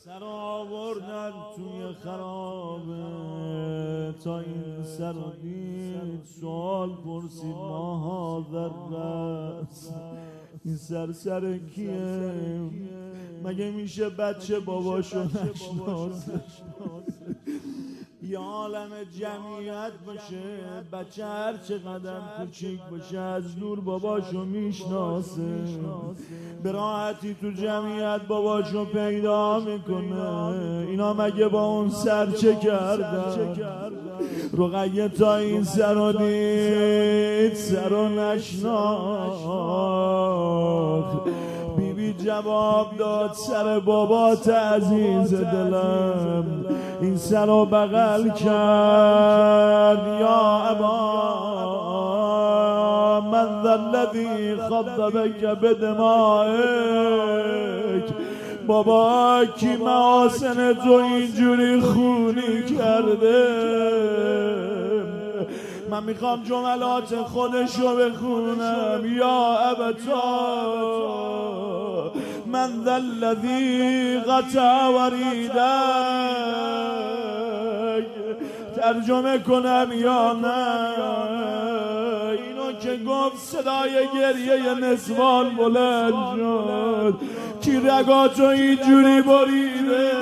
سر آوردن توی خرابه تا این سر و دید سوال پرسید ما هاذرست این سر کیه؟ مگه میشه بچه باباشو نشناسه؟ یه عالم جمعیت باشه بچه هر چقدر کوچیک باشه از دور باباشو میشناسه، به راحتی تو جمعیت باباشو پیدا میکنه. اینا مگه با اون سر چه کردن؟ رقیه تا این سر رو دید سر رو نشناخت. بیبی جواب داد سر بابات عزیز دلم. این سر رو بغل کرد یا ابا من ذا الذی خضبک بدمائک. بابا کی محاسن تو اینجوری خونی کرده؟ من میخوام جملات خودشو بخونم. یا ابتا من ذا الذی قطع وریدک. ترجمه کنم یا نه؟ اینو که گفت صدای گریه نسوان بلند شد. کی رگاتو اینجوری بریده؟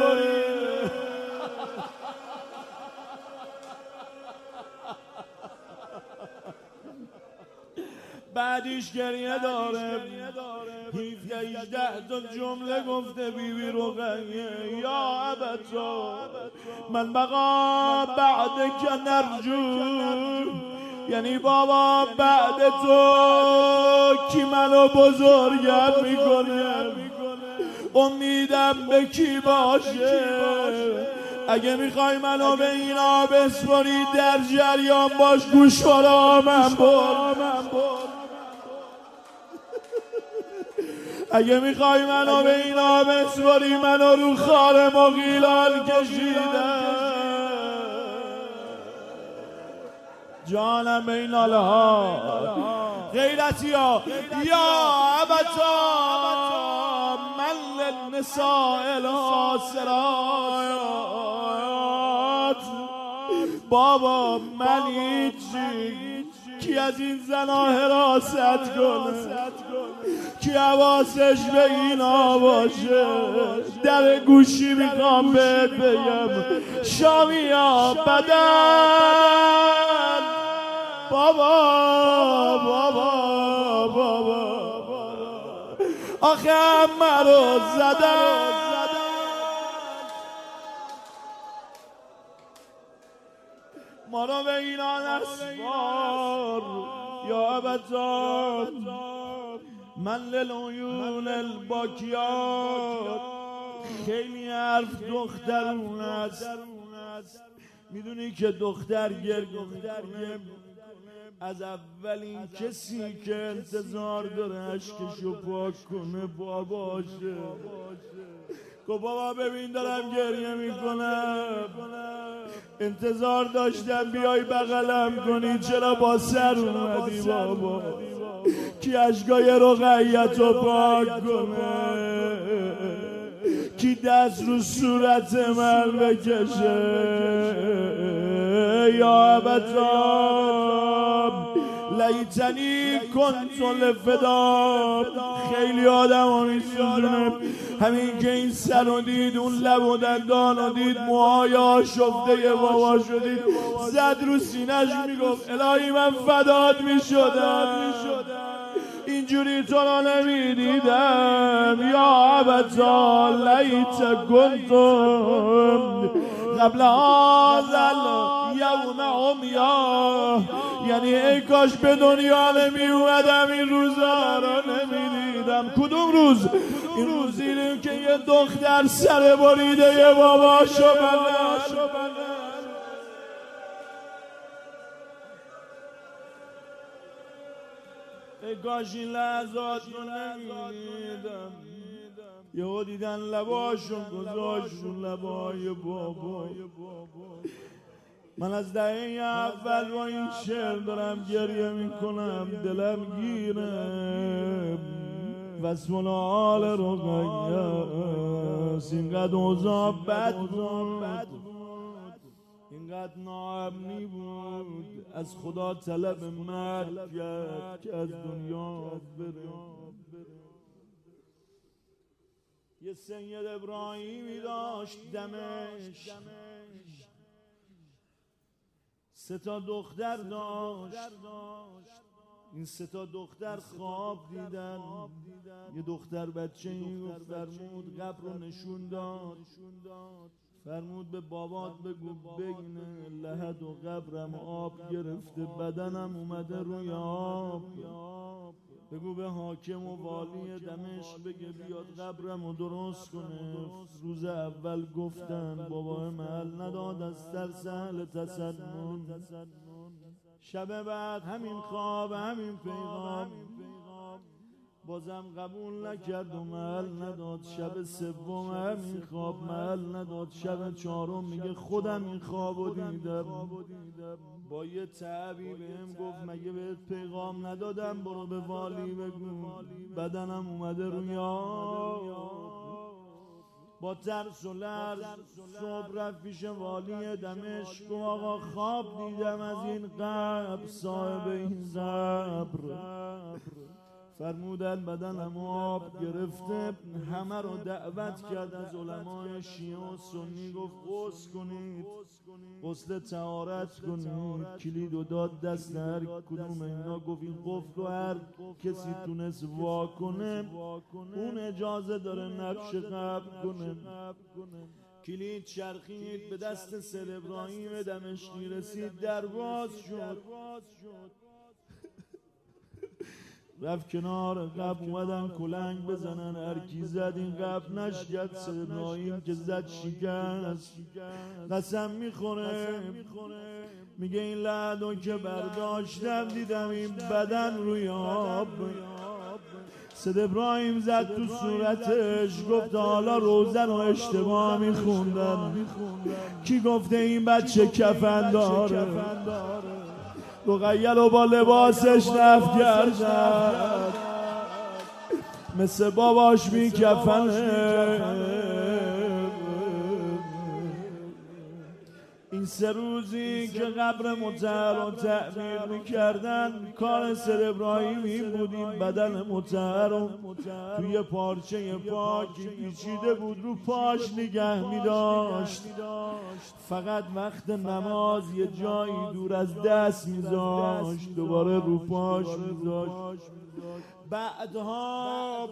بعدیش گریه داره 17-18 تا جمله گفته بیبی رقیه. یا ابتا من بقا بعدک نرجو. یعنی بابا بعد تو کی منو بزرگم میکنه؟ امیدم به کی باشه؟ اگه میخوای منو به اینا بسپاری در جریان باش. گوش کن من اگه میخوای منو به اینا بسپاری منو رو خار مغیلان کشیدم. جانم به این ناله ها غیرتی ها. یا ابتا من للنساء الحاسرات. بابا من هیچی. کی از این زنا حراست کنه؟ کی حواسش به اینا باشه؟ در گوشی میخوام بهت بگم شامیا بدن. بابا آخه همه رو زدن. ما رو به اینا نسپار. یا ابتا من للعیون الباکیات. خیلی حرف دخترون است. میدونی که دختر گریه میکنه از اولین کسی که انتظار داره اشکشو پاک کنه باباشه. گفت بابا ببین دارم گریه میکنم، انتظار داشتم بیای بغلم کنی، چرا با سر اومدی بابا؟ کی اشکای رقیه‌تو پاک کنه؟ کی دست رو صورت من بکشه؟ یا ابتا لیتنی کنت لفدا. خیلی آدم ها میسوزونه همین که این سر رو دید، اون لب و دندان رو دید، موهای آشفته بابا شدید، زد رو سینش میگفت الهی من فدات میشدم، اینجوری تو را نمیدیدم. یا ابتا لیت کنتم قبل هذا الیوم عمیا. یعنی ای کاش به دنیا نمی اومدم، این روزا را نمیدیدم. کدوم روز؟ این روزی که یه دختر سر بریده یه باباشو بلد. ای کاش این لحظات رو نمیدیدم. یهو دیدن لباشون گذاشت رو لبای بابا. من از دهه اول با این شعر دارم گریه میکنم، دلم گیره. و سلال رقیه اینقدر اوضاع بد بود، اینقدر ناامنی بود، از خدا طلب مرگ کرد که از دنیا بره. یه سید ابراهیمی داشت دمشق، 3 دختر داشت. این 3 دختر خواب دیدن، یه دختر بچه این فرمود قبر رو نشون داد، فرمود به بابات بگو بگینه لحد و قبرم آب گرفته، بدنم اومده روی آب، بگو به حاکم و والی دمشق بگه بیاد قبرم رو درست کنه. روز اول گفتن، بابا محل نداد از ترس اهل تسنن. شب بعد همین خواب همین پیغام، بازم قبول نکرد و محل نداد. شب سوم همین خواب محل نداد. شب 4 میگه خودم این خوابو دیدم. با یه تعبی بهم گفت مگه بهت پیغام ندادم برو به والی بگو بدنم اومده روی آب. با ترس و لرز صبح رفت پیش والی دمشق و آقا خواب دیدم از این قبر صاحب این قبر. فرمودن بدنم آب گرفته، همه رو دعوت کرد از علمای شیعه و سنی، گفت غسل کنید، غسل طهارت کنید. کلید و داد دست هر کدوم اینا، گفت این قفل رو هر کسی تونست وا کنه اون اجازه داره نقش قبر کنه. کلید چرخید به دست سید ابراهیم دمشقی رسید، در باز شد. رفت کنار قبر، اومدن کلنگ بزنن، هر کی زد این قبر نشکد. سید ابراهیم که زد شکست. قسم میخوره میگه این لحظه که برداشتم دیدم این بدن روی آب. سید ابراهیم زد تو صورتش، گفت حالا روزن و اشتباه میخوندن. کی گفته این بچه کفن داره؟ رقیه رو با لباسش نفت کردن، مثل باباش بی کفنه. این 3 روزی که قبر مطهر رو تعمیر میکردن کار سید ابراهیم این بود، این بدن مطهر رو توی پارچه پاکی پیچیده بود رو پاش نگه میداشت. فقط وقت نماز یه جایی دور از دست میذاشت، دوباره رو پاش میذاشت. بعدها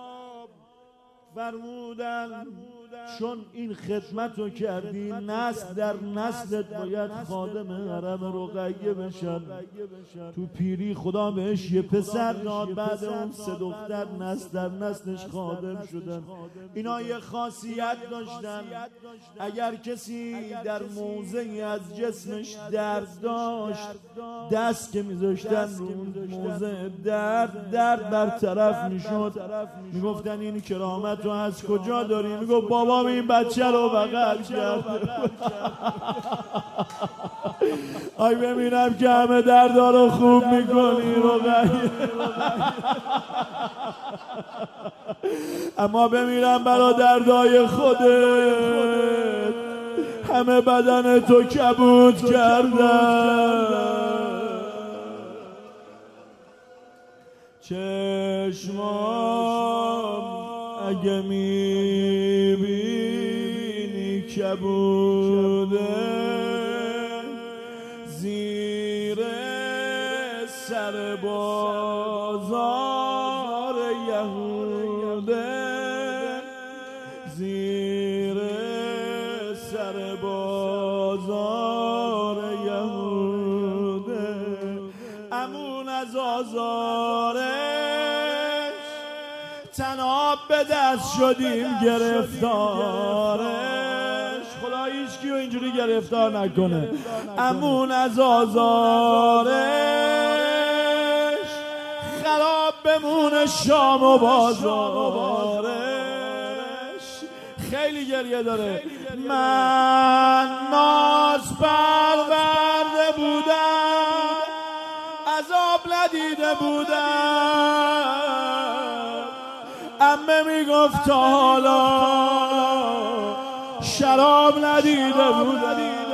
فرمودن چون این خدمت رو کردی نسل در نسلت باید خادم حرم رقیه بشن. تو پیری خدا بهش یه پسر داد، بعد اون 3 دختر نسل در نسلش خادم شدن. اینا یه خاصیت داشتن، اگر کسی در موضعی از جسمش درد داشت دست که میذاشتن رو موضع درد برطرف میشد. میگفتن این کرامت رو از کجا داری؟ میگفت بابام این بچه رو بغل کرد. آی ببینم که همه دردا رو خوب میکنی رقیه، اما بمیرم برا دردای خودت، همه بدن تو کبود کردن. چشمام اگه میبینی کبوده، زیر سر بازار یهوده، زیر سر بازار یهوده. امون از آزارش تناب به دست شدیم گرفتارش. خدا هیچ کیو اینجوری گرفتار نکنه. امون از آزارش خراب بمونه شام و بازارش. خیلی گریه داره. من ناز پرورده بودم، عذاب ندیده بودم، میگفت تا حالا شراب ندیده بودم.